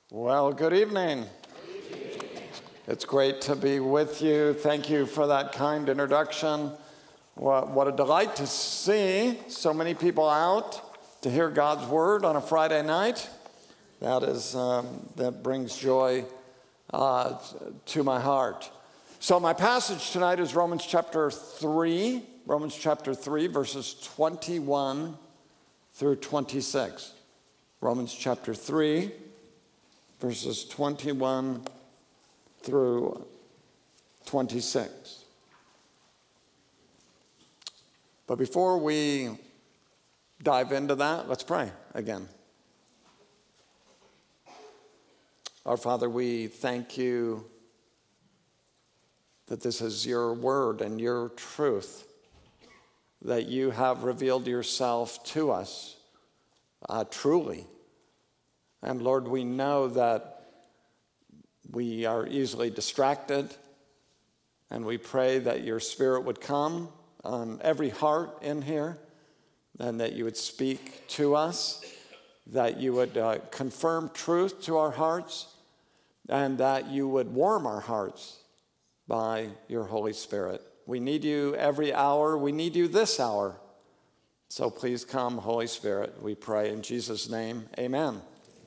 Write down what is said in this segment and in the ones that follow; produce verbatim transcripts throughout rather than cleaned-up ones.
Well, good evening. Good evening. It's great to be with you. Thank you for that kind introduction. What, what a delight to see so many people out to hear God's word on a Friday night. That is um, that brings joy uh, to my heart. So my passage tonight is Romans chapter three, Romans chapter three, verses twenty-one through twenty-six. Romans chapter three, verses twenty-one through twenty-six. But before we dive into that, let's pray again. Our Father, we thank you that this is your word and your truth, that you have revealed yourself to us uh, truly. And Lord, we know that we are easily distracted, and we pray that your Spirit would come on every heart in here, and that you would speak to us, that you would uh, confirm truth to our hearts, and that you would warm our hearts by your Holy Spirit. We need you every hour. We need you this hour. So please come, Holy Spirit, we pray in Jesus' name. Amen.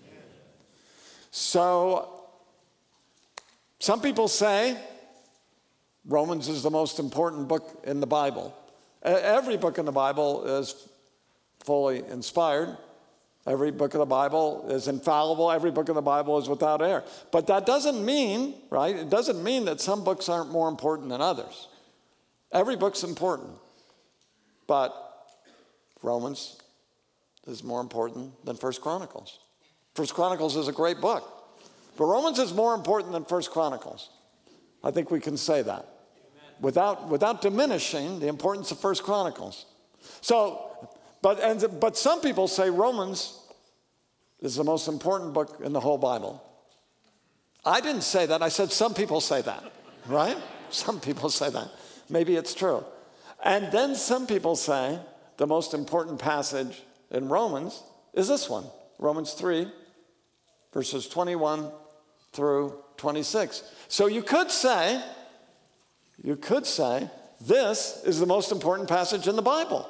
So, some people say Romans is the most important book in the Bible. Every book in the Bible is fully inspired. Every book of the Bible is infallible. Every book of the Bible is without error. But that doesn't mean, right? It doesn't mean that some books aren't more important than others. Every book's important. But Romans is more important than First Chronicles. First Chronicles is a great book, but Romans is more important than First Chronicles. I think we can say that without, without diminishing the importance of First Chronicles. So, but, and, but some people say Romans is the most important book in the whole Bible. I didn't say that. I said some people say that, right? Some people say that. Maybe it's true. And then some people say the most important passage in Romans is this one, Romans three, verses twenty-one through twenty-six. So you could say, you could say, this is the most important passage in the Bible.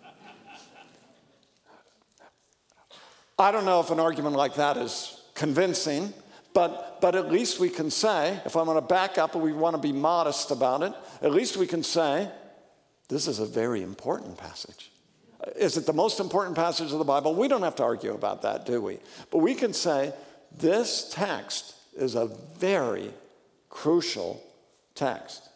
I don't know if an argument like that is convincing, but, but at least we can say, if I'm going to back up and we want to be modest about it, at least we can say, this is a very important passage. Is it the most important passage of the Bible? We don't have to argue about that, do we? But we can say this text is a very crucial text.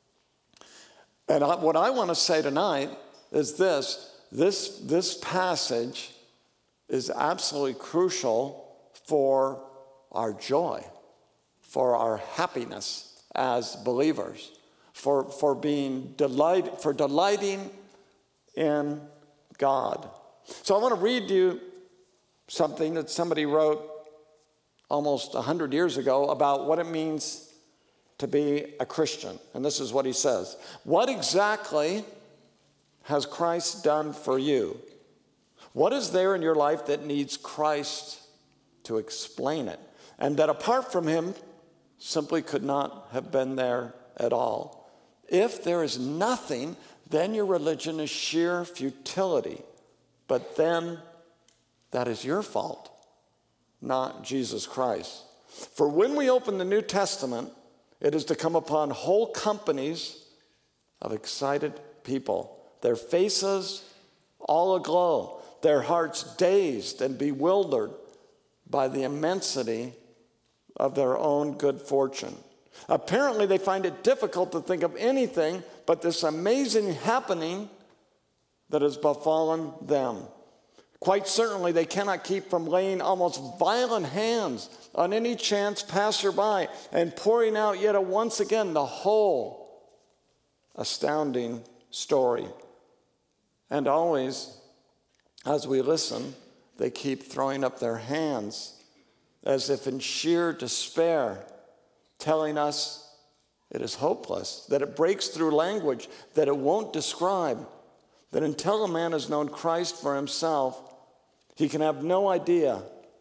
And I, what I want to say tonight is this. This, this passage is absolutely crucial for our joy, for our happiness as believers, for, for being delight, for delighting in God. So I want to read you something that somebody wrote almost one hundred years ago about what it means to be a Christian. And this is what he says. What exactly has Christ done for you? What is there in your life that needs Christ to explain it? And that apart from him, simply could not have been there at all. If there is nothing, then your religion is sheer futility. But then that is your fault, not Jesus Christ. For when we open the New Testament, it is to come upon whole companies of excited people, their faces all aglow, their hearts dazed and bewildered by the immensity of their own good fortune. Apparently, they find it difficult to think of anything but this amazing happening that has befallen them. Quite certainly, they cannot keep from laying almost violent hands on any chance passerby and pouring out yet once again the whole astounding story. And always, as we listen, they keep throwing up their hands as if in sheer despair, telling us it is hopeless, that it breaks through language, that it won't describe, that until a man has known Christ for himself, he can have no idea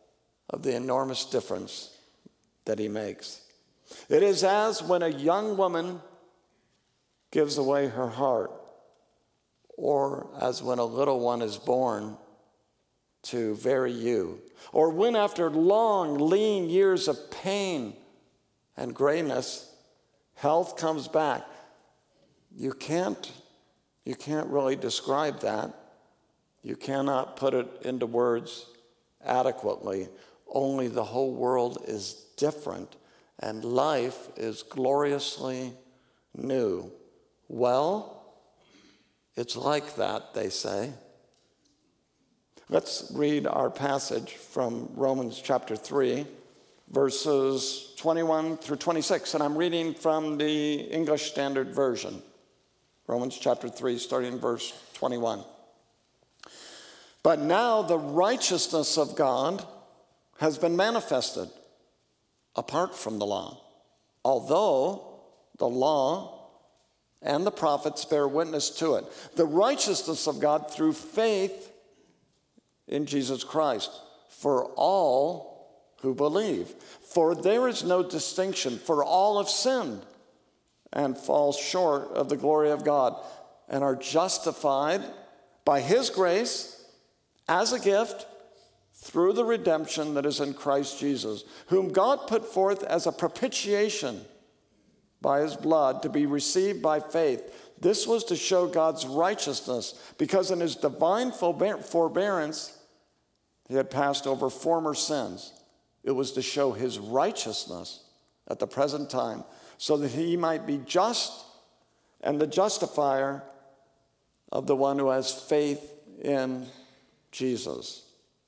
of the enormous difference that he makes. It is as when a young woman gives away her heart, or as when a little one is born to very you, or when after long, lean years of pain and grayness, health comes back. You can't, you can't really describe that. You cannot put it into words adequately. Only the whole world is different, and life is gloriously new. Well, it's like that, they say. Let's read our passage from Romans chapter three, verses twenty-one through twenty-six, and I'm reading from the English Standard Version. Romans chapter three, starting in verse twenty-one. But now the righteousness of God has been manifested apart from the law, although the law and the prophets bear witness to it. The righteousness of God through faith in Jesus Christ for all who believe. For there is no distinction, for all have sinned and fall short of the glory of God, and are justified by his grace as a gift through the redemption that is in Christ Jesus, whom God put forth as a propitiation by his blood to be received by faith. This was to show God's righteousness, because in his divine forbearance he had passed over former sins. It was to show his righteousness at the present time, so that he might be just and the justifier of the one who has faith in Jesus.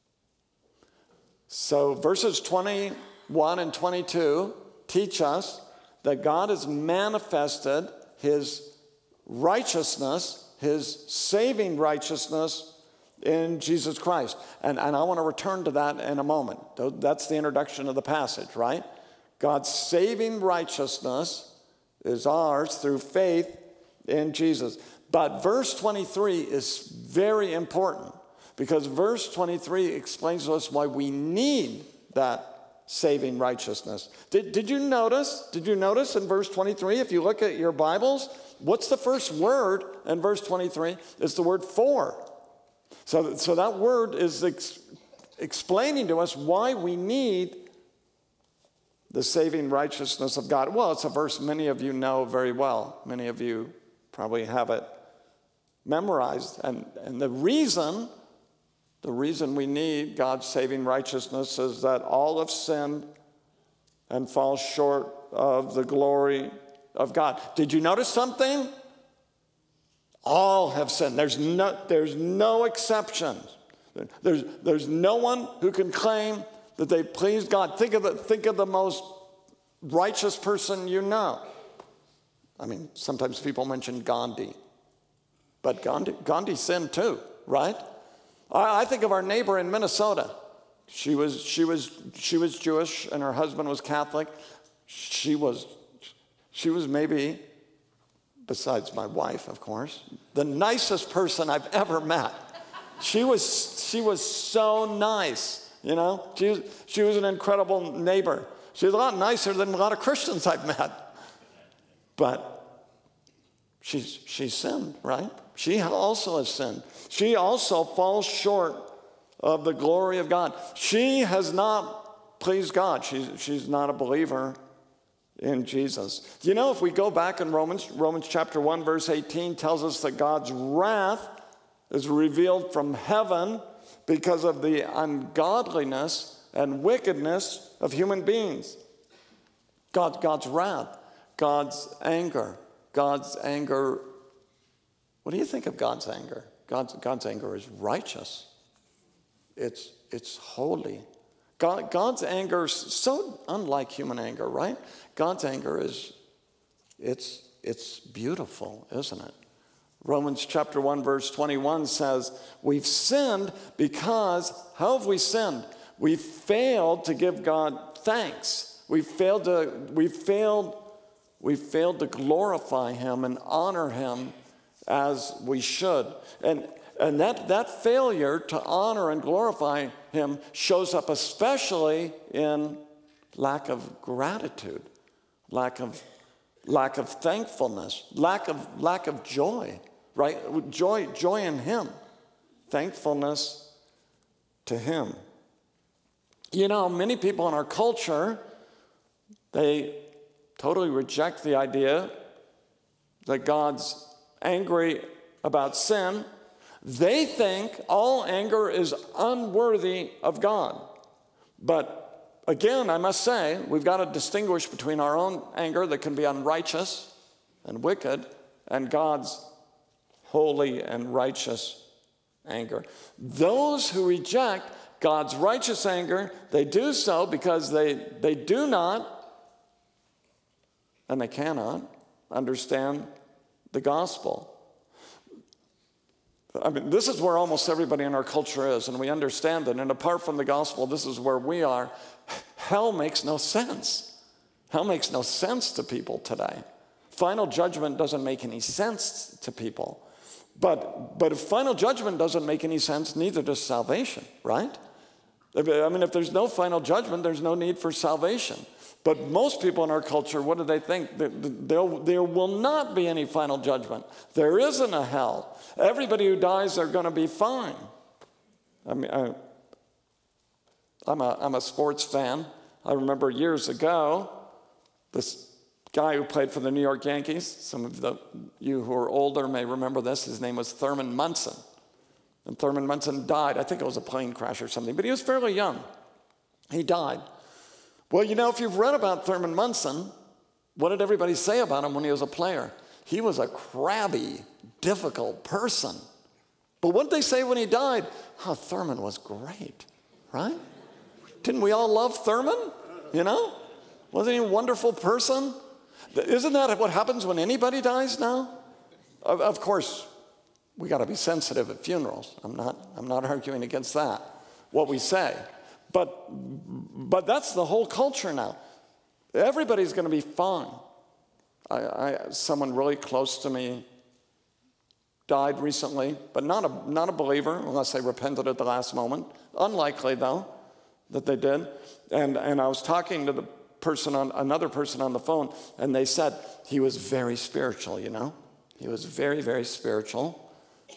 So verses twenty-one and twenty-two teach us that God has manifested his righteousness, his saving righteousness in Jesus Christ. And, and I want to return to that in a moment. That's the introduction of the passage, right? God's saving righteousness is ours through faith in Jesus. But verse twenty-three is very important, because verse twenty-three explains to us why we need that saving righteousness. Did, did you notice? Did you notice in verse twenty-three, if you look at your Bibles, what's the first word in verse twenty-three? It's the word for. So, so that word is ex- explaining to us why we need the saving righteousness of God. Well, it's a verse many of you know very well. Many of you probably have it memorized. And, and the reason, the reason we need God's saving righteousness is that all have sinned and fall short of the glory of God. Did you notice something? All have sinned. There's no, there's no exceptions. There's, there's no one who can claim that they pleased God. Think of the, think of the most righteous person you know. I mean, sometimes people mention Gandhi. But Gandhi, Gandhi sinned too, right? I, I think of our neighbor in Minnesota. She was, she was, she was Jewish and her husband was Catholic. She was, she was maybe, besides my wife, of course, the nicest person I've ever met. She was, she was so nice. You know, she was, she was an incredible neighbor. She was a lot nicer than a lot of Christians I've met. But she's, she sinned, right? She also has sinned. She also falls short of the glory of God. She has not pleased God. She's, she's not a believer in Jesus. You know, if we go back in Romans, Romans chapter one, verse eighteen tells us that God's wrath is revealed from heaven because of the ungodliness and wickedness of human beings. God, God's wrath, God's anger, God's anger. What do you think of God's anger? God's, God's anger is righteous. It's, it's holy. God, God's anger is so unlike human anger, right? God's anger is, it's, it's beautiful, isn't it? Romans chapter one, verse twenty-one says, we've sinned because, how have we sinned? We failed to give God thanks. We failed to, we failed, we failed to glorify him and honor him as we should. And And that, that failure to honor and glorify him shows up especially in lack of gratitude, lack of, lack of thankfulness, lack of, lack of joy, right? Joy, joy in him, thankfulness to him. You know, many people in our culture, they totally reject the idea that God's angry about sin. They think all anger is unworthy of God. But again, I must say, we've got to distinguish between our own anger that can be unrighteous and wicked and God's holy and righteous anger. Those who reject God's righteous anger, they do so because they, they do not and they cannot understand the gospel. I mean, this is where almost everybody in our culture is, and we understand it. And apart from the gospel, this is where we are. Hell makes no sense. Hell makes no sense to people today. Final judgment doesn't make any sense to people. But, but if final judgment doesn't make any sense, neither does salvation, right? I mean, if there's no final judgment, there's no need for salvation. But most people in our culture, what do they think? There will not be any final judgment. There isn't a hell. Everybody who dies are going to be fine. I mean, I, I'm a, I'm a sports fan. I remember years ago, this guy who played for the New York Yankees, some of the, you who are older may remember this, his name was Thurman Munson. And Thurman Munson died. I think it was a plane crash or something, but he was fairly young. He died. Well, you know, if you've read about Thurman Munson, what did everybody say about him when he was a player? He was a crabby, difficult person. But what did they say when he died? Oh, Thurman was great, right? Didn't we all love Thurman? You know? Wasn't he a wonderful person? Isn't that what happens when anybody dies now? Of, of course, we got to be sensitive at funerals. I'm not, I'm not arguing against that, what we say. But, but that's the whole culture now. Everybody's going to be fine. I, I, someone really close to me died recently, but not a, not a believer, unless they repented at the last moment. Unlikely, though, that they did. And, and I was talking to the person on another person on the phone, and they said he was very spiritual, you know? He was very, very spiritual.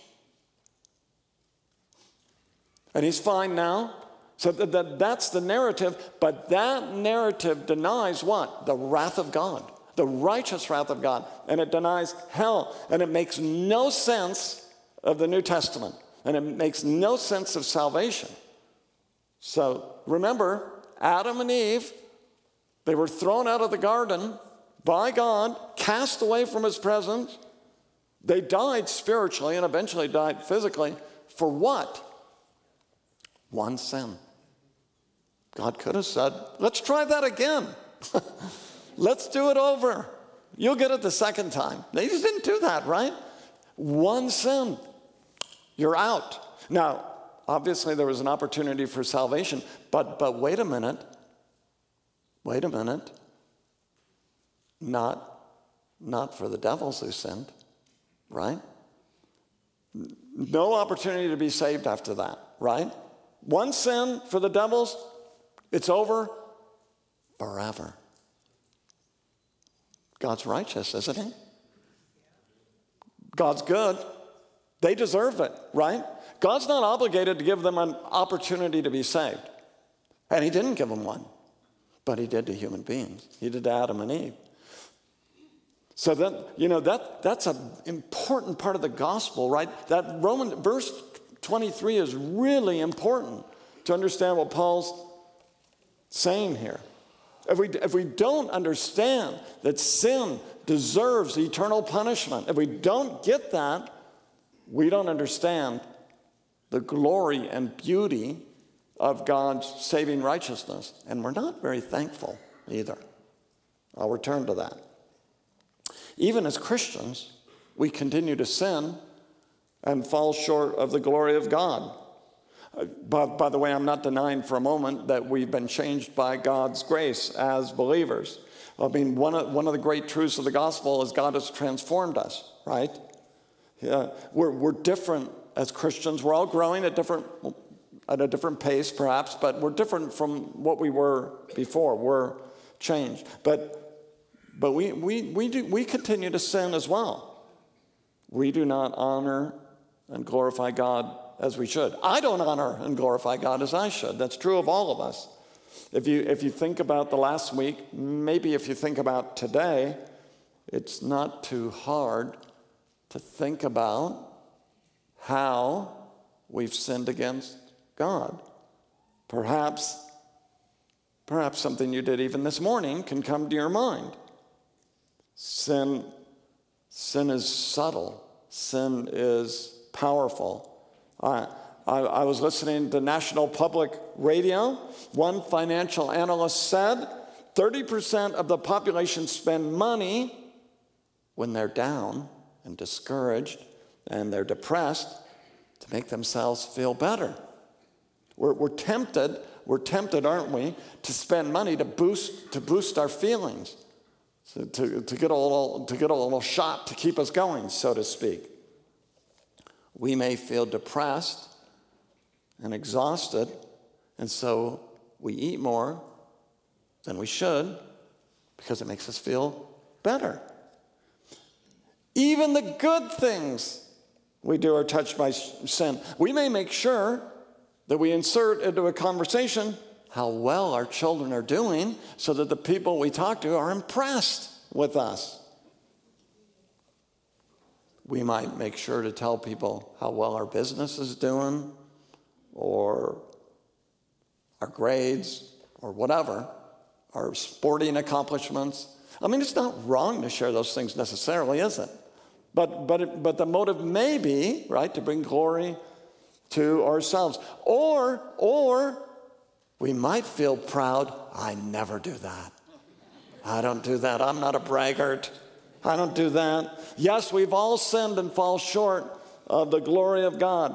And he's fine now. So that, that, that's the narrative, but that narrative denies what? The wrath of God, the righteous wrath of God, and it denies hell, and it makes no sense of the New Testament, and it makes no sense of salvation. So remember, Adam and Eve, they were thrown out of the garden by God, cast away from his presence. They died spiritually and eventually died physically. For what? One sin. God could have said, let's try that again. Let's do it over. You'll get it the second time. They just didn't do that, right? One sin. You're out. Now, obviously there was an opportunity for salvation, but, but wait a minute. Wait a minute. Not, not for the devils who sinned, right? No opportunity to be saved after that, right? One sin for the devils, it's over forever. God's righteous, isn't he? God's good. They deserve it, right? God's not obligated to give them an opportunity to be saved. And he didn't give them one. But he did to human beings. He did to Adam and Eve. So that, you know, that that's an important part of the gospel, right? That Roman verse twenty-three is really important to understand what Paul's saying here. If we, if we don't understand that sin deserves eternal punishment, if we don't get that, we don't understand the glory and beauty of God's saving righteousness. And we're not very thankful either. I'll return to that. Even as Christians, we continue to sin and fall short of the glory of God. But by the way, I'm not denying for a moment that we've been changed by God's grace as believers. I mean, one of, one of the great truths of the gospel is God has transformed us, right? Yeah, we're, we're different as Christians. We're all growing at different at a different pace, perhaps, but we're different from what we were before. We're changed. But but we we we do we continue to sin as well. We do not honor and glorify God as we should. I don't honor and glorify God as I should. That's true of all of us. If you if you think about the last week, maybe if you think about today, it's not too hard to think about how we've sinned against God. Perhaps, perhaps something you did even this morning can come to your mind. Sin, sin is subtle. Sin is powerful. I, I, I was listening to National Public Radio. One financial analyst said thirty percent of the population spend money when they're down and discouraged and they're depressed to make themselves feel better. We're, we're tempted, we're tempted, aren't we, to spend money to boost to boost our feelings, to, to, to get a little to get a little shot to keep us going, so to speak. We may feel depressed and exhausted, and so we eat more than we should because it makes us feel better. Even the good things we do are touched by sin. We may make sure that we insert into a conversation how well our children are doing so that the people we talk to are impressed with us. We might make sure to tell people how well our business is doing or our grades or whatever, our sporting accomplishments. I mean, it's not wrong to share those things necessarily, is it? But but it, but the motive may be, right, to bring glory to ourselves. Or, or we might feel proud. I never do that. I don't do that. I'm not a braggart. I don't do that. Yes, we've all sinned and fall short of the glory of God.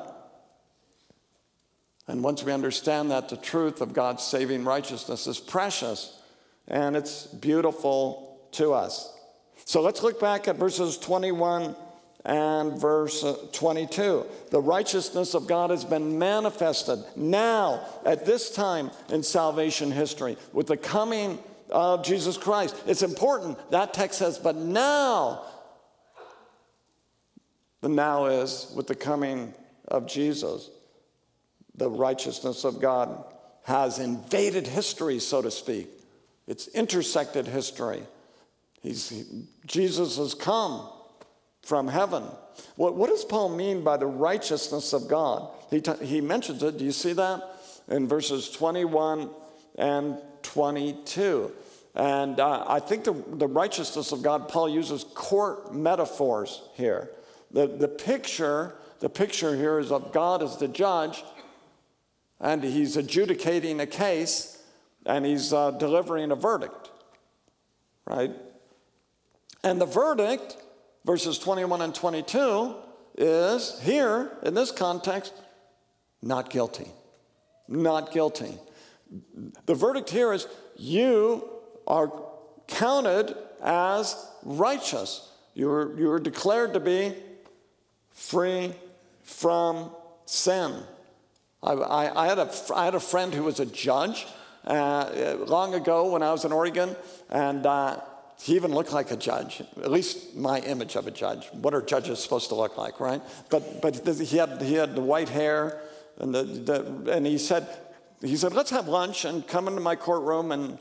And once we understand that, the truth of God's saving righteousness is precious and it's beautiful to us. So let's look back at verses twenty-one and verse twenty-two. The righteousness of God has been manifested now at this time in salvation history with the coming of Jesus Christ. It's important. That text says, but now. The now is with the coming of Jesus. The righteousness of God has invaded history, so to speak. It's intersected history. He's, he, Jesus has come from heaven. What, what does Paul mean by the righteousness of God? He, t- he mentions it. Do you see that? In verses twenty-one and twenty-two. And uh, I think the, the righteousness of God, Paul uses court metaphors here. The, the picture, the picture here is of God as the judge, and he's adjudicating a case, and he's uh, delivering a verdict, right? And the verdict, verses twenty-one and twenty-two, is here, in this context, not guilty. Not guilty. The verdict here is you are counted as righteous. You were, you were declared to be free from sin. I, I, I, had a, I had a friend who was a judge uh, long ago when I was in Oregon, and uh, he even looked like a judge, at least my image of a judge. What are judges supposed to look like, right? But but he had he had the white hair, and the, the and he said he said let's have lunch and come into my courtroom and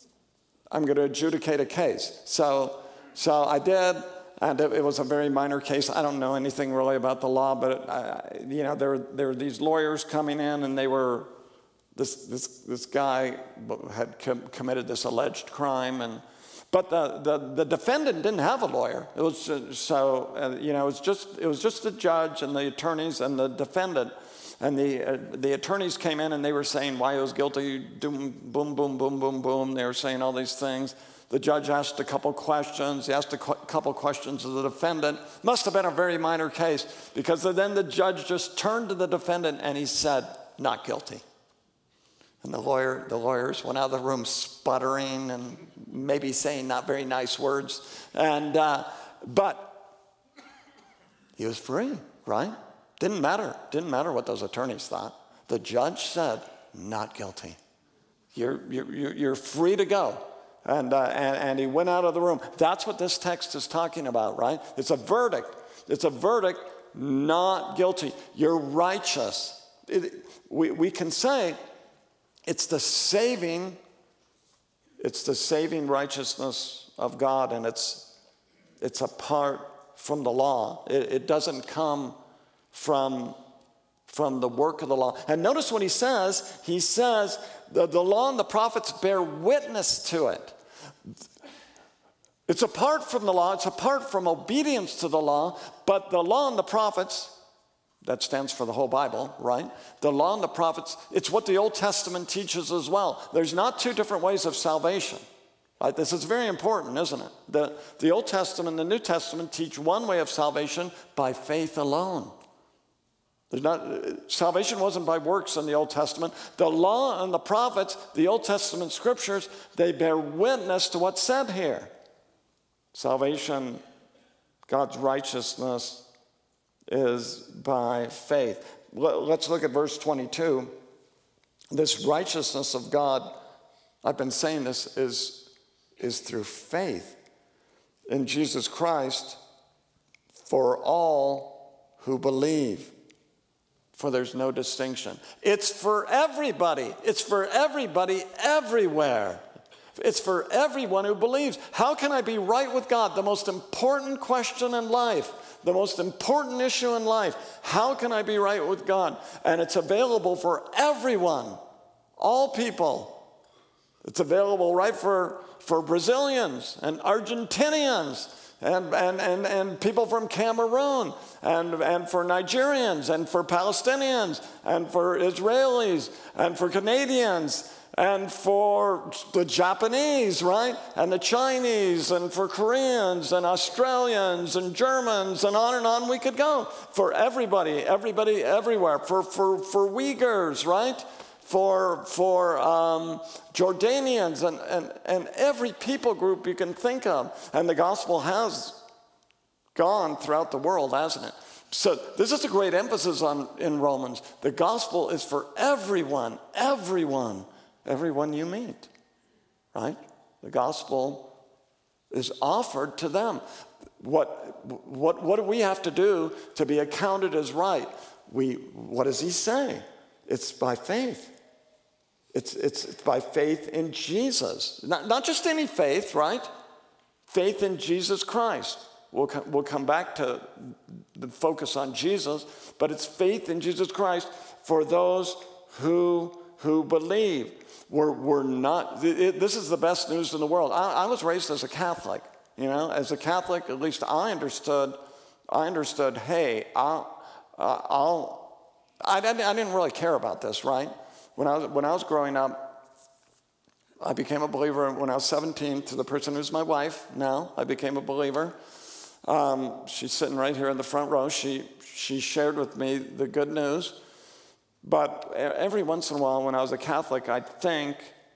I'm going to adjudicate a case. So so I did, and it, it was a very minor case. I don't know anything really about the law, but I, you know there there were these lawyers coming in, and they were this this this guy had com- committed this alleged crime and. But the, the, the defendant didn't have a lawyer. It was uh, so uh, you know it was just it was just the judge and the attorneys and the defendant, and the uh, the attorneys came in and they were saying why he was guilty. Boom, boom, boom, boom, boom, boom. They were saying all these things. The judge asked a couple questions. He asked a qu- couple questions of the defendant. Must have been a very minor case because then the judge just turned to the defendant and he said, "Not guilty." And the lawyer, the lawyers went out of the room sputtering and maybe saying not very nice words. And uh, but he was free, right? Didn't matter. Didn't matter what those attorneys thought. The judge said, not guilty. You're, you're, you're free to go. And, uh, and, and he went out of the room. That's what this text is talking about, right? It's a verdict. It's a verdict, not guilty. You're righteous. It, we, we can say it's the saving, it's the saving righteousness of God, and it's, it's apart from the law. It, it doesn't come from, from the work of the law. And notice what he says. He says, the, the law and the prophets bear witness to it. It's apart from the law. It's apart from obedience to the law. But the law and the prophets, that stands for the whole Bible, right? The law and the prophets, it's what the Old Testament teaches as well. There's not two different ways of salvation. Right? This is very important, isn't it? The, the Old Testament and the New Testament teach one way of salvation by faith alone. There's not, salvation wasn't by works in the Old Testament. The law and the prophets, the Old Testament scriptures, they bear witness to what's said here. Salvation, God's righteousness, is by faith. Let's look at verse twenty-two. This righteousness of God, I've been saying this, is, is through faith in Jesus Christ for all who believe. For there's no distinction. It's for everybody. It's for everybody everywhere. It's for everyone who believes. How can I be right with God? The most important question in life, the most important issue in life. How can I be right with God? And it's available for everyone, all people. It's available, right, for, for Brazilians and Argentinians and, and, and, and people from Cameroon and, and for Nigerians and for Palestinians and for Israelis and for Canadians and for the Japanese, right? And the Chinese and for Koreans and Australians and Germans and on and on we could go. For everybody, everybody everywhere. For, for, for Uyghurs, right? For, for um, Jordanians and, and, and every people group you can think of. And the gospel has gone throughout the world, hasn't it? So this is a great emphasis on in Romans. The gospel is for everyone, everyone, everyone you meet, right? The gospel is offered to them. What, what, what do we have to do to be accounted as right? We, what does he say? It's by faith. It's, it's by faith in Jesus. Not, not just any faith, right? Faith in Jesus Christ. We'll, co- we'll come back to the focus on Jesus, but it's faith in Jesus Christ for those who, who believe. We're, we're not, it, this is the best news in the world. I, I was raised as a Catholic, you know. As a Catholic, at least I understood, I understood, hey, I'll, uh, I'll I, I didn't really care about this, right? When I was, when I was growing up, I became a believer when I was seventeen to the person who's my wife now. I became a believer. Um, she's sitting right here in the front row. She, she shared with me the good news. But every once in a while when I was a Catholic, I'd think,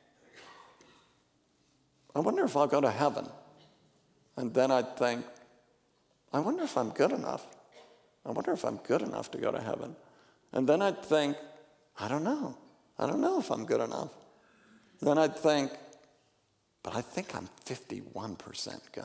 I wonder if I'll go to heaven. And then I'd think, I wonder if I'm good enough. I wonder if I'm good enough to go to heaven. And then I'd think, I don't know. I don't know if I'm good enough. Then I'd think, but I think I'm fifty-one percent good.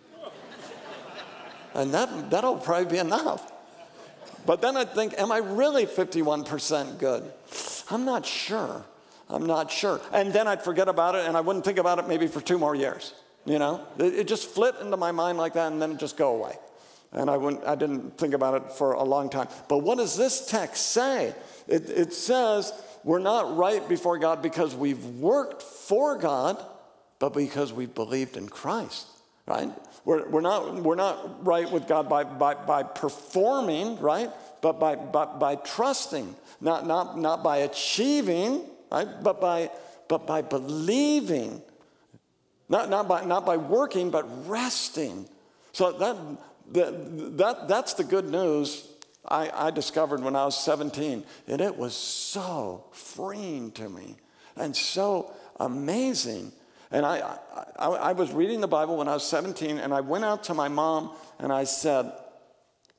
And that, that'll probably be enough. But then I'd think, am I really fifty-one percent good? I'm not sure. I'm not sure. And then I'd forget about it, and I wouldn't think about it maybe for two more years. You know? It, it just flit into my mind like that, and then it just go away. And I, wouldn't, I didn't think about it for a long time. But what does this text say? It, it says we're not right before God because we've worked for God, but because we've believed in Christ, right? We're, we're, not, we're not right with God by, by, by performing, right? But by, by, by trusting, not, not, not by achieving, right? But by, but by believing. Not, not, by, not by working, but resting. So that... The, that, that's the good news I, I discovered when I was seventeen. And it was so freeing to me and so amazing. And I, I, I was reading the Bible when I was seventeen, and I went out to my mom and I said,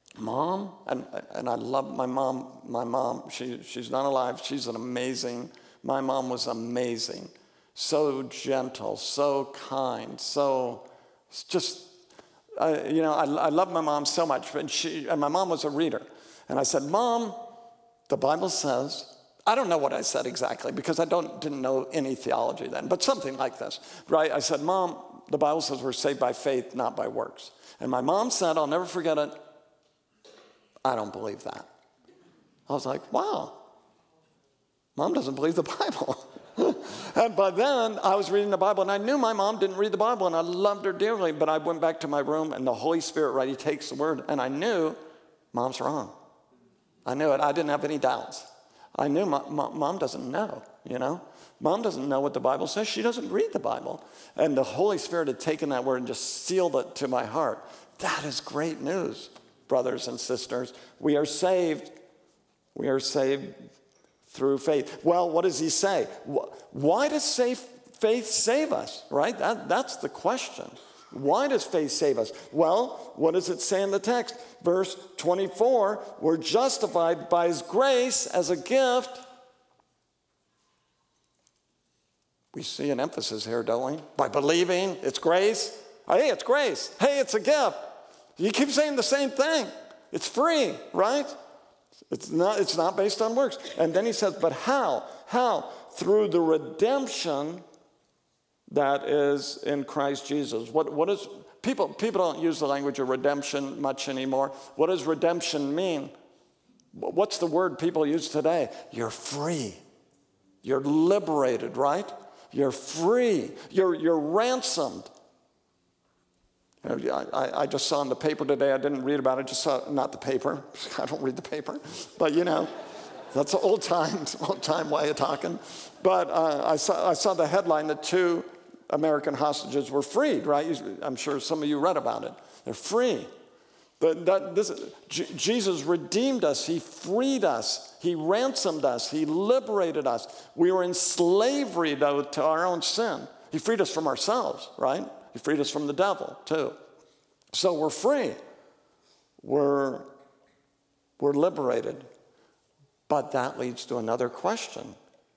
Mom, and, and I love my mom, my mom, she, she's not alive, she's an amazing, my mom was amazing. So gentle, so kind, so just, uh, you know, I, I love my mom so much, and, she, and my mom was a reader. And I said, Mom, the Bible says, I don't know what I said exactly because I don't didn't know any theology then, but something like this, right? I said, Mom, the Bible says we're saved by faith, not by works. And my mom said, I'll never forget it, I don't believe that. I was like, wow, Mom doesn't believe the Bible. And by then, I was reading the Bible, and I knew my mom didn't read the Bible, and I loved her dearly, but I went back to my room, and the Holy Spirit, right, he takes the word, and I knew Mom's wrong. I knew it. I didn't have any doubts. I knew my, my, Mom doesn't know, you know. Mom doesn't know what the Bible says. She doesn't read the Bible. And the Holy Spirit had taken that word and just sealed it to my heart. That is great news, brothers and sisters. We are saved. We are saved through faith. Well, what does he say? Why does safe, faith save us, right? That, that's the question. Why does faith save us? Well, what does it say in the text? Verse twenty-four, we're justified by his grace as a gift. We see an emphasis here, don't we? By believing, it's grace. Hey, it's grace. Hey, it's a gift. You keep saying the same thing. It's free, right? It's not, it's not based on works. And then he says, but how? How? Through the redemption that is in Christ Jesus. What, what is, people, people don't use the language of redemption much anymore. What does redemption mean? What's the word people use today? You're free. You're liberated, right? You're free. You're, you're ransomed. You know, I, I just saw in the paper today, I didn't read about it, just saw, not the paper, I don't read the paper, but you know, that's an old time, old time way of talking. But uh, I, saw, I saw the headline that two American hostages were freed, right? I'm sure some of you read about it. They're free. But that, this, J- Jesus redeemed us. He freed us. He ransomed us. He liberated us. We were in slavery, though, to our own sin. He freed us from ourselves, right? He freed us from the devil, too. So we're free. We're, we're liberated. But that leads to another question.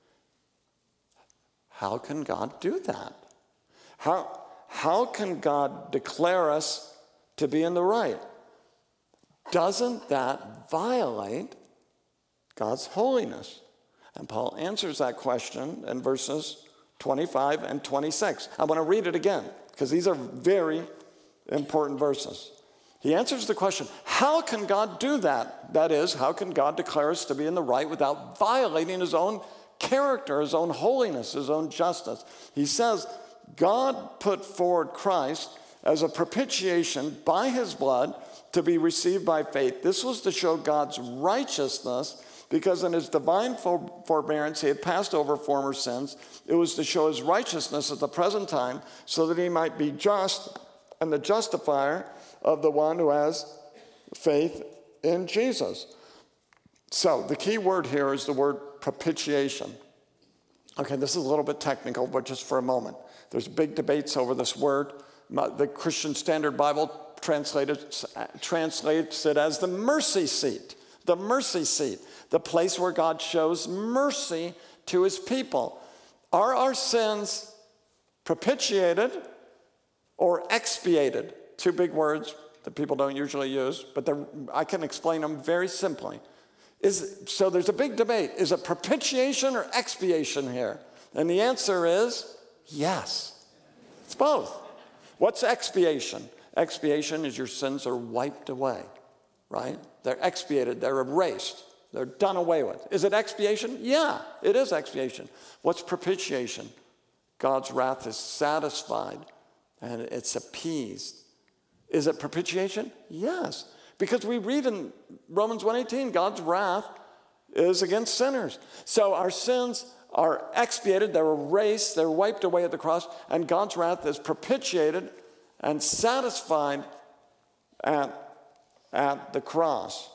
How can God do that? How, how can God declare us to be in the right? Doesn't that violate God's holiness? And Paul answers that question in verses twenty-five and twenty-six. I want to read it again because these are very important verses. He answers the question, how can God do that? That is, how can God declare us to be in the right without violating his own character, his own holiness, his own justice? He says, God put forward Christ as a propitiation by his blood to be received by faith. This was to show God's righteousness, because in his divine forbearance he had passed over former sins. It was to show his righteousness at the present time, so that he might be just and the justifier of the one who has faith in Jesus. So the key word here is the word propitiation. Okay, this is a little bit technical, but just for a moment. There's big debates over this word. The Christian Standard Bible translates, translates it as the mercy seat. The mercy seat. The place where God shows mercy to his people. Are our sins propitiated or expiated? Two big words that people don't usually use, but I can explain them very simply. Is, so there's a big debate. Is it propitiation or expiation here? And the answer is yes. It's both. What's expiation? Expiation is your sins are wiped away, right? They're expiated. They're erased. They're done away with. Is it expiation? Yeah, it is expiation. What's propitiation? God's wrath is satisfied and it's appeased. Is it propitiation? Yes. Because we read in Romans one eighteen, God's wrath is against sinners. So our sins are expiated, they're erased, they're wiped away at the cross, and God's wrath is propitiated and satisfied at, at the cross.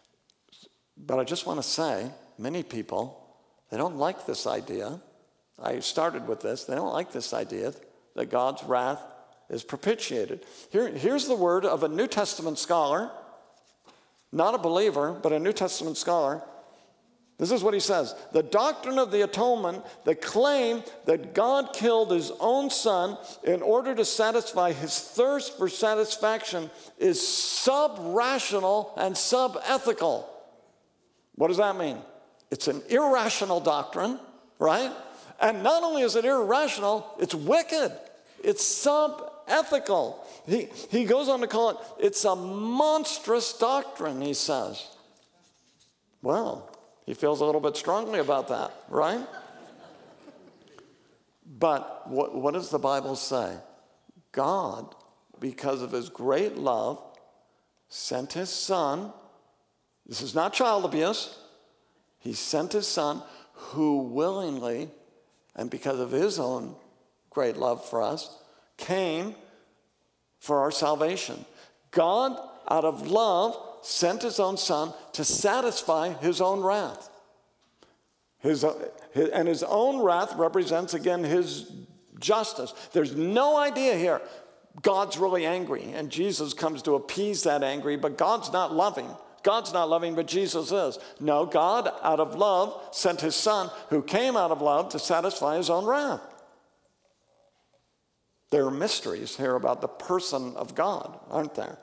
But I just want to say, many people, they don't like this idea. I started with this. They don't like this idea that God's wrath is propitiated. Here, here's the word of a New Testament scholar not a believer, but a New Testament scholar. This is what he says. The doctrine of the atonement, the claim that God killed his own son in order to satisfy his thirst for satisfaction, is sub-rational and sub-ethical. What does that mean? It's an irrational doctrine, right? And not only is it irrational, it's wicked. It's sub-ethical. He, he goes on to call it, it's a monstrous doctrine, he says. Well, he feels a little bit strongly about that, right? But what, what does the Bible say? God, because of his great love, sent his son. This is not child abuse. He sent his son who willingly, and because of his own great love for us, came for our salvation. God, out of love, sent his own son to satisfy his own wrath. His, his, and his own wrath represents, again, his justice. There's no idea here God's really angry, and Jesus comes to appease that angry, but God's not loving. God's not loving, but Jesus is. No, God, out of love, sent his son, who came out of love to satisfy his own wrath. There are mysteries here about the person of God, aren't there?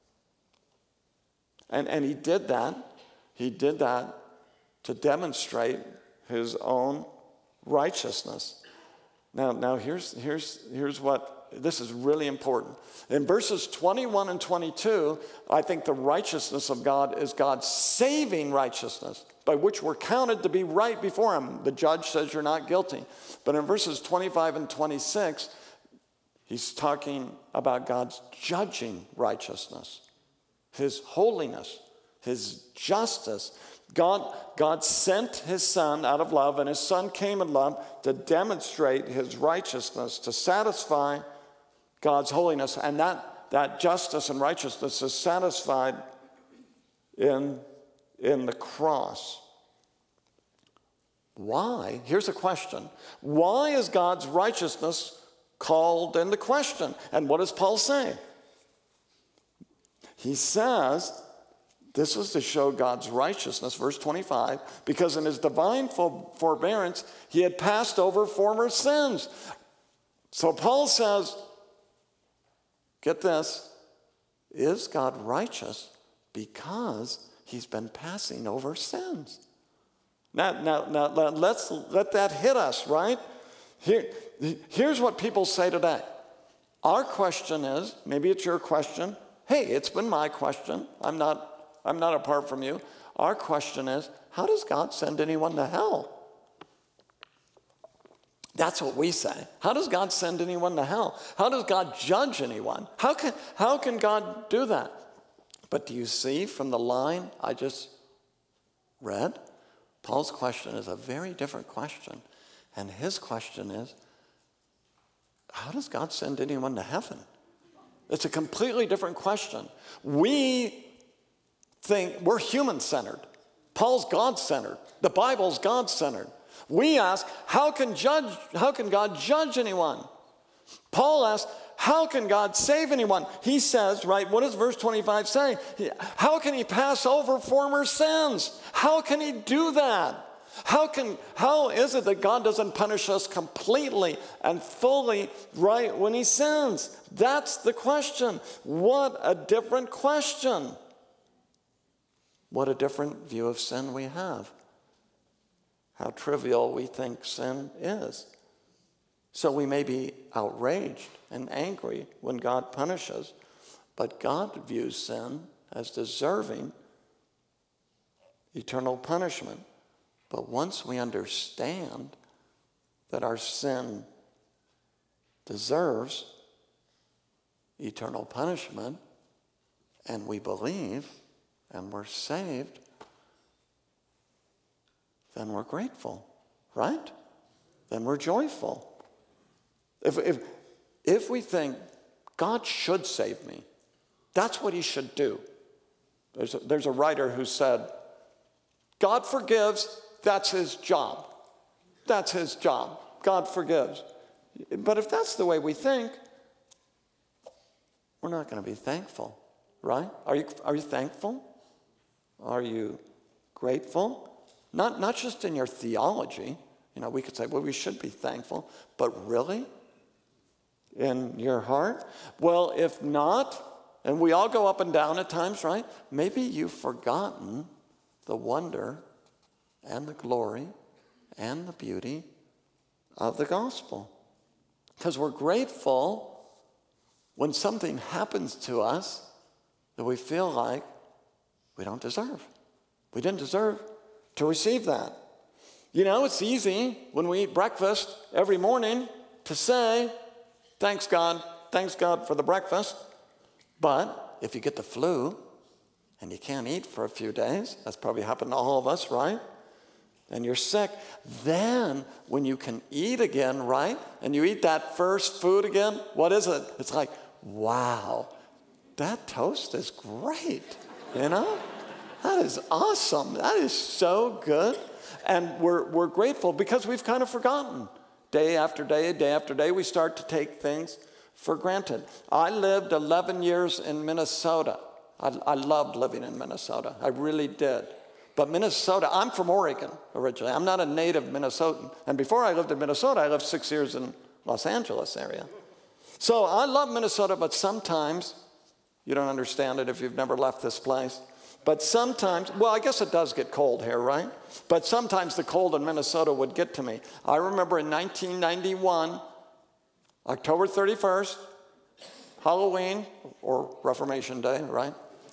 And, and he did that. He did that to demonstrate his own righteousness. Now, now here's, here's, here's what, this is really important. In verses twenty-one and twenty-two, I think the righteousness of God is God's saving righteousness, by which we're counted to be right before him. The judge says you're not guilty. But in verses twenty-five and twenty-six, he's talking about God's judging righteousness, his holiness, his justice. God, God sent his son out of love, and his son came in love to demonstrate his righteousness, to satisfy God's holiness. And that, that justice and righteousness is satisfied in, in the cross. Why? Here's a question. Why is God's righteousness called into question? And what does Paul say? He says, this was to show God's righteousness, verse twenty-five, because in his divine forbearance, he had passed over former sins. So Paul says, get this, is God righteous because he's been passing over sins? Now, now, now let's let that hit us, right? Here, here's what people say today. Our question is, maybe it's your question. Hey, it's been my question. I'm not, I'm not apart from you. Our question is, how does God send anyone to hell? That's what we say. How does God send anyone to hell? How does God judge anyone? How can, how can God do that? But do you see from the line I just read? Paul's question is a very different question. And his question is, how does God send anyone to heaven? It's a completely different question. We think we're human-centered. Paul's God-centered. The Bible's God-centered. We ask, how can judge, how can God judge anyone? Paul asks, how can God save anyone? He says, right, what does verse twenty-five say? How can he pass over former sins? How can he do that? How can, how is it that God doesn't punish us completely and fully right when he sins? That's the question. What a different question. What a different view of sin we have. How trivial we think sin is. So we may be outraged and angry when God punishes, but God views sin as deserving eternal punishment. But once we understand that our sin deserves eternal punishment, and we believe, and we're saved, then we're grateful, right? Then we're joyful. If, if, if we think God should save me, that's what he should do. There's a, there's a writer who said, God forgives, that's his job. That's his job. God forgives. But if that's the way we think, we're not going to be thankful, right? Are you, are you thankful Are you grateful? Not, not just in your theology. You know, we could say, well, we should be thankful. But really? In your heart? Well, if not, and we all go up and down at times, right? Maybe you've forgotten the wonder and the glory and the beauty of the gospel. Because we're grateful when something happens to us that we feel like we don't deserve. We didn't deserve to receive that. You know, it's easy when we eat breakfast every morning to say, thanks God, thanks God for the breakfast. But if you get the flu and you can't eat for a few days, that's probably happened to all of us, right? And you're sick, then when you can eat again, right? And you eat that first food again, what is it? It's like, wow, that toast is great, you know? That is awesome. That is so good. And we're, we're grateful because we've kind of forgotten. Day after day, day after day, we start to take things for granted. I lived eleven years in Minnesota. I, I loved living in Minnesota. I really did. But Minnesota, I'm from Oregon originally. I'm not a native Minnesotan. And before I lived in Minnesota, I lived six years in Los Angeles area. So I love Minnesota, but sometimes, you don't understand it if you've never left this place, but sometimes, well, I guess it does get cold here, right? But sometimes the cold in Minnesota would get to me. I remember in nineteen ninety-one, October thirty-first, Halloween, or Reformation Day, right?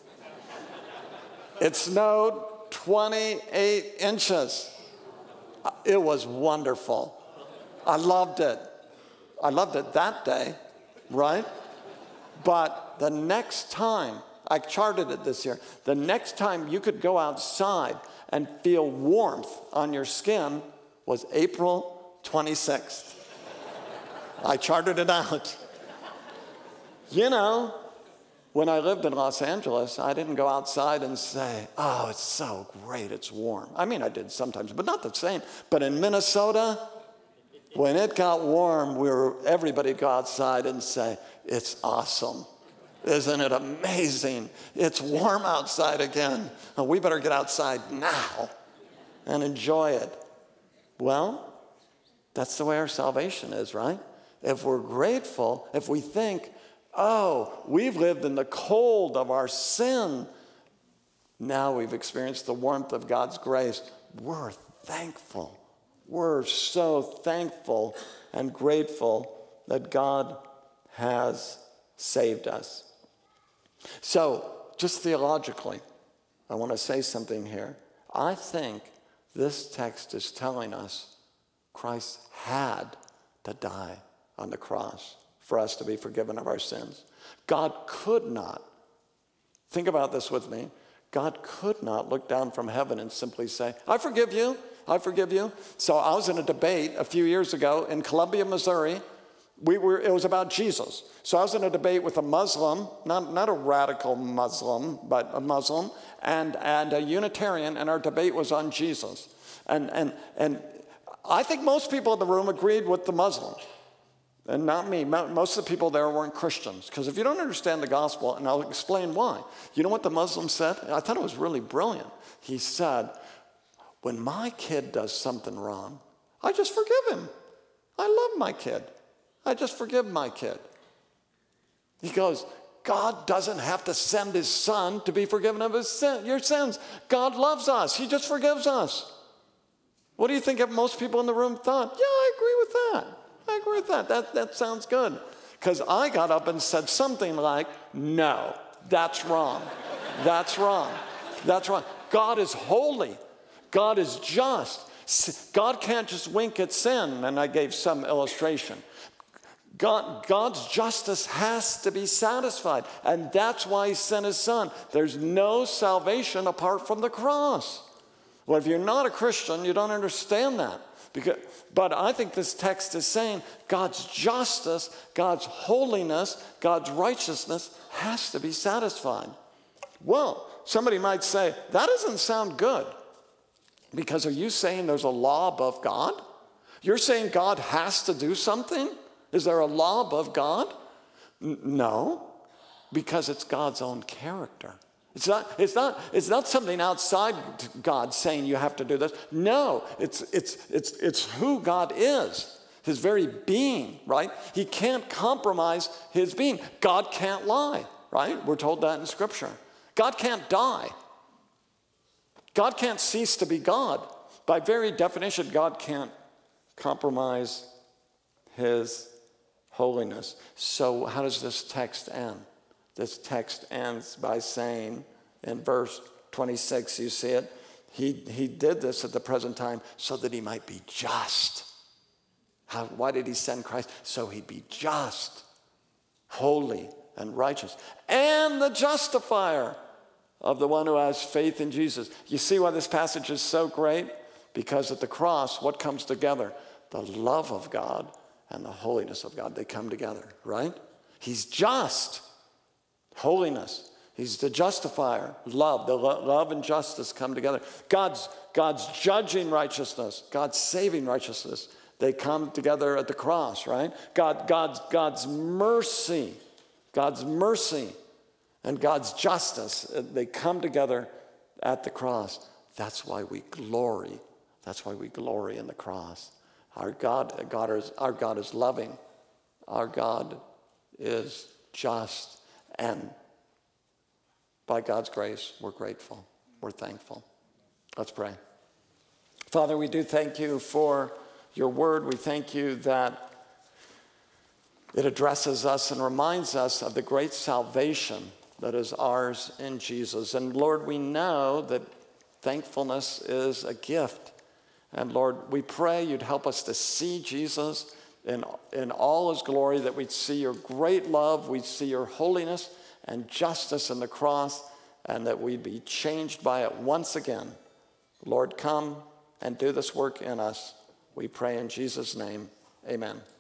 It snowed twenty-eight inches. It was wonderful. I loved it. I loved it that day, right? But the next time, I charted it this year, the next time you could go outside and feel warmth on your skin was April twenty-sixth. I charted it out. You know, when I lived in Los Angeles, I didn't go outside and say, oh, it's so great, it's warm. I mean, I did sometimes, but not the same. But in Minnesota, when it got warm, we were, everybody would go outside and say, it's awesome. Isn't it amazing? It's warm outside again. Oh, we better get outside now and enjoy it. Well, that's the way our salvation is, right? If we're grateful, if we think, oh, we've lived in the cold of our sin, now we've experienced the warmth of God's grace, we're thankful. We're so thankful and grateful that God has saved us. So, just theologically, I want to say something here. I think this text is telling us Christ had to die on the cross for us to be forgiven of our sins. God could not, think about this with me, God could not look down from heaven and simply say, I forgive you, I forgive you. So I was in a debate a few years ago in Columbia, Missouri. We were, it was about Jesus. So I was in a debate with a Muslim, not, not a radical Muslim, but a Muslim, and, and a Unitarian, and our debate was on Jesus. And, and, and I think most people in the room agreed with the Muslim, and not me. Most of the people there weren't Christians, because if you don't understand the gospel, and I'll explain why. You know what the Muslim said? I thought it was really brilliant. He said, when my kid does something wrong, I just forgive him. I love my kid. I just forgive my kid. He goes, God doesn't have to send his son to be forgiven of his sin, your sins. God loves us. He just forgives us. What do you think most people in the room thought? Yeah, I agree with that. I agree with that. That, that sounds good. Because I got up and said something like, no, that's wrong. That's wrong. That's wrong. God is holy. God is just. God can't just wink at sin. And I gave some illustration. God, God's justice has to be satisfied. And that's why he sent his son. There's no salvation apart from the cross. Well, if you're not a Christian, you don't understand that. Because, but I think this text is saying God's justice, God's holiness, God's righteousness has to be satisfied. Well, somebody might say, that doesn't sound good. Because are you saying there's a law above God? You're saying God has to do something? Is there a law above God? N- no, because it's God's own character. It's not, it's not, it's not something outside God saying you have to do this. No, it's, it's, it's, it's who God is, his very being, right? He can't compromise his being. God can't lie, right? We're told that in Scripture. God can't die. God can't cease to be God. By very definition, God can't compromise his holiness. So how does this text end? This text ends by saying in verse twenty-six, you see it, he, he did this at the present time so that he might be just. How, why did he send Christ? So he'd be just, holy, and righteous, and the justifier of the one who has faith in Jesus. You see why this passage is so great? Because at the cross, what comes together? The love of God and the holiness of God. They come together, right? He's just. Holiness. He's the justifier. Love. The lo- love and justice come together. God's, God's judging righteousness. God's saving righteousness. They come together at the cross, right? God, God's, God's mercy. God's mercy and God's justice. They come together at the cross. That's why we glory. That's why we glory in the cross. Our God, God is, our God is loving. Our God is just. And by God's grace, we're grateful. We're thankful. Let's pray. Father, we do thank you for your word. We thank you that it addresses us and reminds us of the great salvation that is ours in Jesus. And Lord, we know that thankfulness is a gift. And Lord, we pray you'd help us to see Jesus in, in all his glory, that we'd see your great love, we'd see your holiness and justice in the cross, and that we'd be changed by it once again. Lord, come and do this work in us. We pray in Jesus' name, amen.